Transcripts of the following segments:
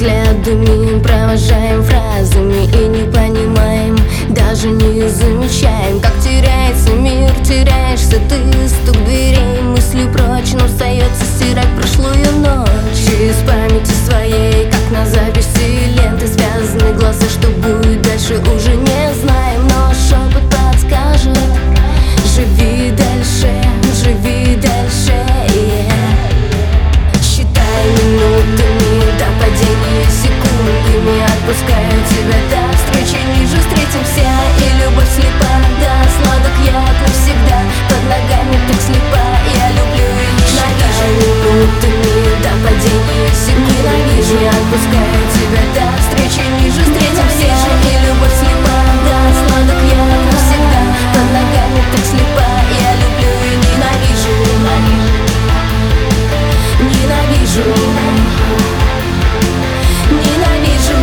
взглядами, провожаем фразами и не понимаем, даже не замечаем, как теряется мир, теряешься ты. Стук дверей, мысли прочь, но остается стирать прошлую ночь из памяти своей, как на записи ленты. Связаны глаза, что будет дальше, уже не знаем, но шепот подскажет: живи дальше, живи дальше, считай минутами до падения, секундами отпускаю тебя до встречи ниже, встретимся, и любовь слепа, да, сладок яд навсегда, под ногами так слепа, я люблю и ненавижу минутами до падения, секундами отпускаю тебя до встречи ниже, встретимся, и любовь слепа, да, сладок яд навсегда, под ногами так слепа, я люблю и ненавижу, ненавижу, ненавижу.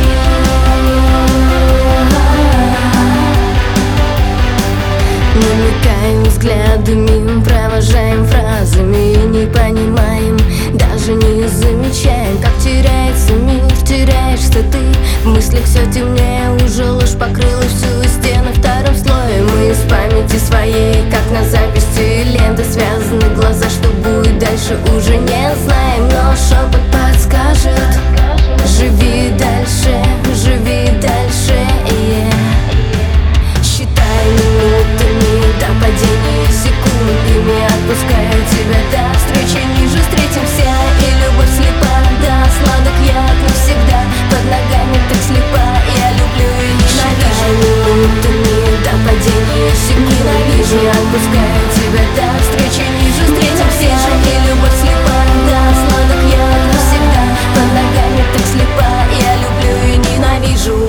Намекаем взглядами, провожаем фразами и не понимаем, даже не замечаем, как теряется мир, теряешься ты. В мыслях все темнее, уже ложь покрыла всю стену вторым слоем. Мы из памяти своей, как на записи ленты, связаны глаза, что будет дальше, уже не знаем, но шепот подскажет: живи дальше, живи дальше, считай минутами до падения, секундами отпускаю тебя до встречи ниже, встретимся, и любовь слепа, да, сладок яд навсегда, под ногами так слепа, я люблю и ненавижу минутами до падения, секундами отпускаю тебя до встречи ниже, встретимся, и любовь слепа, да, сладок яд навсегда, под ногами так слепа, я люблю и ненавижу.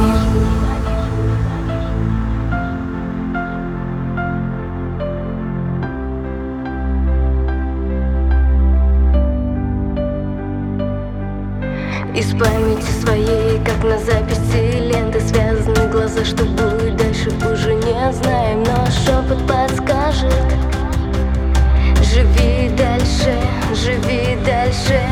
Из памяти своей, как на записи ленты, связаны глаза, что будет дальше, уже не знаем, но шепот подскажет: живи дальше, живи дальше.